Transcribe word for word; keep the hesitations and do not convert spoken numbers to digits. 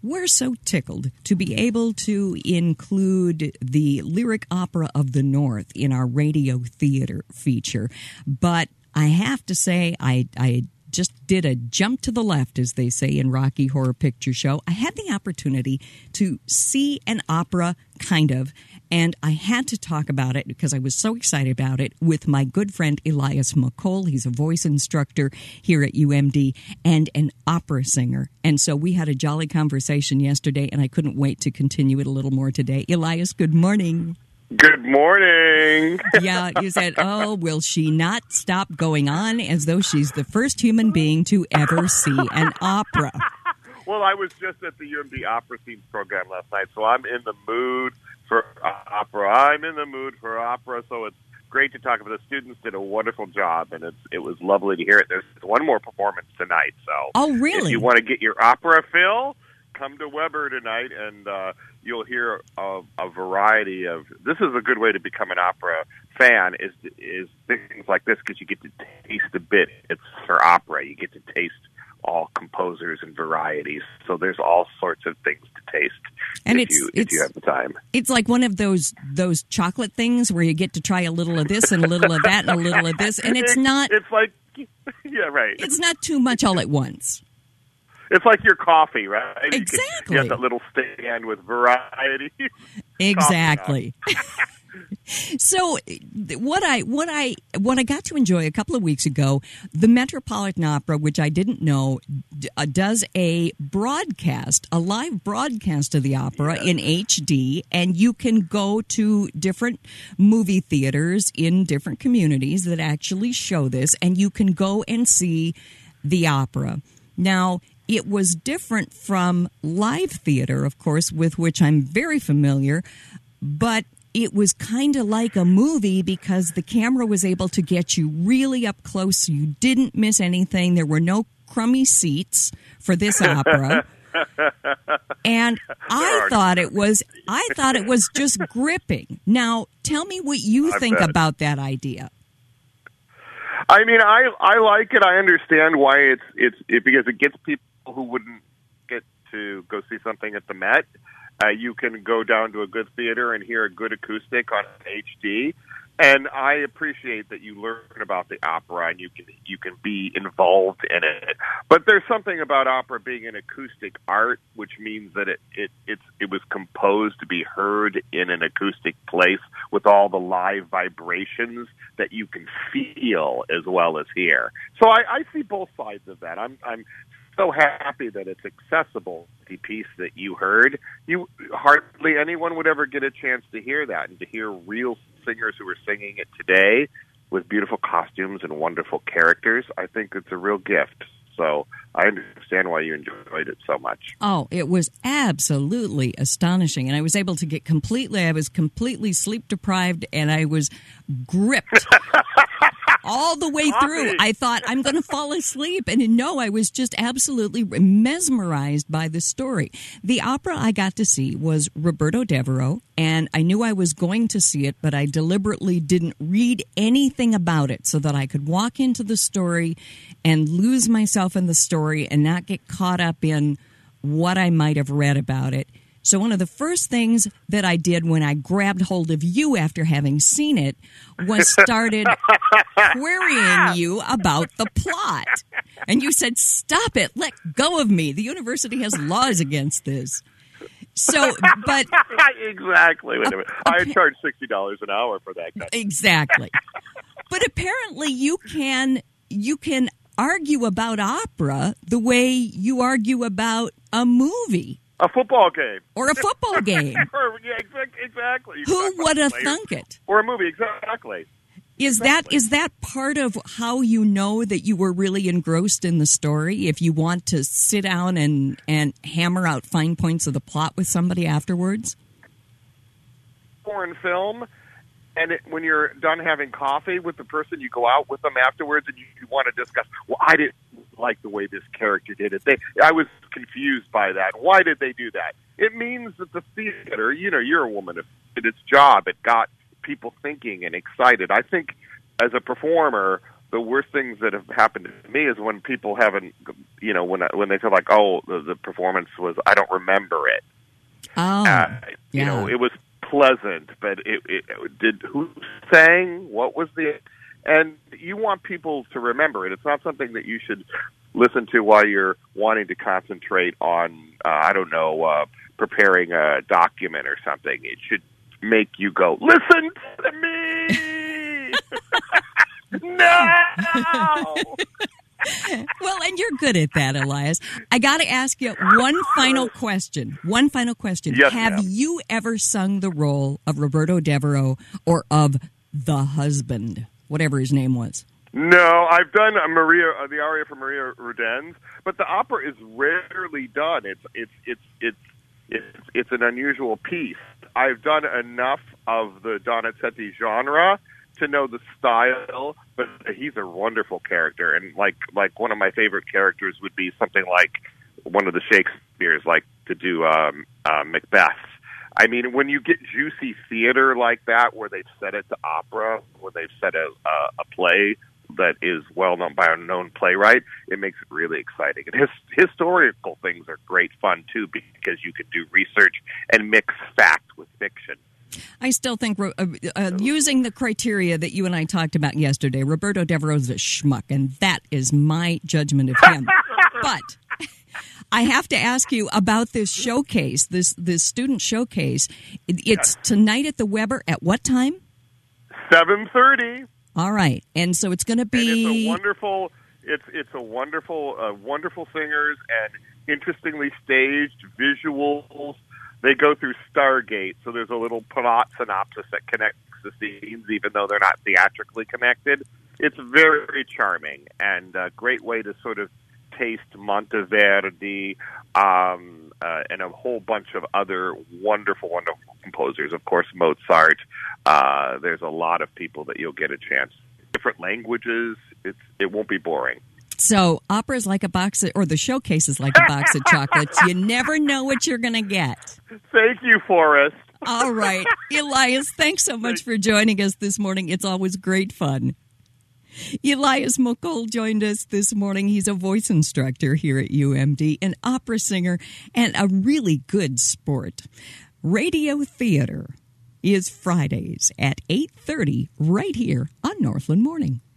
we're so tickled to be able to include the Lyric Opera of the North in our radio theater feature. But I have to say, I, I just did a jump to the left, as they say in Rocky Horror Picture Show. I had the opportunity to see an opera, kind of, and I had to talk about it because I was so excited about it with my good friend Elias McCole. He's a voice instructor here at U M D and an opera singer. And so we had a jolly conversation yesterday, and I couldn't wait to continue it a little more today. Elias, good morning. Good morning. Yeah, you said, oh, will she not stop going on as though she's the first human being to ever see an opera? Well, I was just at the U M D Opera Scenes program last night, so I'm in the mood for opera. I'm in the mood for opera, so it's great to talk about. The students did a wonderful job, and it's, it was lovely to hear it. There's one more performance tonight, so oh, really? If you want to get your opera fill, come to Weber tonight, and uh, you'll hear a, a variety of. This is a good way to become an opera fan. Is is things like this because you get to taste a bit. It's for opera. You get to taste all composers and varieties. So there's all sorts of things to taste. And if it's, you it's, if you have the time. It's like one of those those chocolate things where you get to try a little of this and a little of that and a little of this, and it's not. It's like yeah, right. It's not too much all at once. It's like your coffee, right? Exactly. You, can, you have that little stand with variety. Exactly. So what I what I what I got to enjoy a couple of weeks ago, the Metropolitan Opera, which I didn't know, uh, does a broadcast, a live broadcast of the opera yes. in H D, and you can go to different movie theaters in different communities that actually show this, and you can go and see the opera. Now, it was different from live theater, of course, with which I'm very familiar, but it was kind of like a movie because the camera was able to get you really up close so you didn't miss anything. There were no crummy seats for this opera. And I thought it was I thought it was just gripping. Now, tell me what you I think bet. about that idea. I mean, I I like it. I understand why it's it's it, because it gets people who wouldn't get to go see something at the Met. Uh, you can go down to a good theater and hear a good acoustic on H D, and I appreciate that you learn about the opera and you can you can be involved in it. But there's something about opera being an acoustic art, which means that it it it's, it was composed to be heard in an acoustic place with all the live vibrations that you can feel as well as hear. So I, I see both sides of that. I'm I'm. so happy that it's accessible. The piece that you heard, you hardly anyone would ever get a chance to hear that, and to hear real singers who are singing it today with beautiful costumes and wonderful characters, I think it's a real gift. So I understand why you enjoyed it so much. Oh, it was absolutely astonishing. And I was able to get completely, I was completely sleep deprived, and I was gripped all the way through. I thought, I'm going to fall asleep. And no, I was just absolutely mesmerized by the story. The opera I got to see was Roberto Devereux, and I knew I was going to see it, but I deliberately didn't read anything about it so that I could walk into the story and lose myself in the story and not get caught up in what I might have read about it. So one of the first things that I did when I grabbed hold of you after having seen it was started querying you about the plot. And you said, stop it, let go of me. The university has laws against this. So, but... Exactly. Wait a minute. I charge sixty dollars an hour for that guy. Exactly. But apparently you can you can argue about opera the way you argue about a movie. A football game. Or a football game. or, yeah, exactly. You Who would have thunk it? Or a movie, exactly. Is exactly. that is that part of how you know that you were really engrossed in the story? If you want to sit down and, and hammer out fine points of the plot with somebody afterwards? Foreign film, and it, when you're done having coffee with the person, you go out with them afterwards and you, you want to discuss, well, I didn't like the way this character did it. They, I was confused by that. Why did they do that? It means that the theater, you know, you're a woman, it did its job. It got people thinking and excited. I think as a performer, the worst things that have happened to me is when people haven't you know, when when they said like, oh, the, the performance was, I don't remember it. Oh, uh, you yeah. know, it was pleasant, but it, it, it did who sang? What was the? And you want people to remember it. It's not something that you should listen to while you're wanting to concentrate on, uh, I don't know, uh, preparing a document or something. It should make you go, listen to me! No! Well, and you're good at that, Elias. I got to ask you one final question. One final question. Yes, Have ma'am. you ever sung the role of Roberto Devereux or of the husband, whatever his name was? No, I've done a Maria, uh, the aria for Maria Rudens, but the opera is rarely done. It's it's it's it's it's it's an unusual piece. I've done enough of the Donizetti genre to know the style, but he's a wonderful character, and like like one of my favorite characters would be something like one of the Shakespeare's, like to do um, uh, Macbeth. I mean, when you get juicy theater like that, where they've set it to opera, where they've set a, a, a play that is well known by a known playwright, it makes it really exciting. And his, historical things are great fun too, because you can do research and mix fact with fiction. I still think uh, uh, using the criteria that you and I talked about yesterday, Roberto Devereux is a schmuck, and that is my judgment of him. But I have to ask you about this showcase, this this student showcase. It's Yes. tonight at the Weber at what time? seven thirty. All right, and so it's going to And be it's a wonderful. It's it's a wonderful, uh, wonderful singers and interestingly staged visuals. They go through Stargate, so there's a little plot synopsis that connects the scenes, even though they're not theatrically connected. It's very charming and a great way to sort of taste Monteverdi um, uh, and a whole bunch of other wonderful, wonderful composers. Of course, Mozart. Uh, there's a lot of people that you'll get a chance. Different languages. It's it won't be boring. So opera is like a box of, or the showcase is like a box of chocolates. You never know what you're going to get. Thank you, Forrest. All right. Elias, thanks so much for joining us this morning. It's always great fun. Elias Mokol joined us this morning. He's a voice instructor here at U M D, an opera singer, and a really good sport. Radio Theater is Fridays at eight thirty right here on Northland Morning.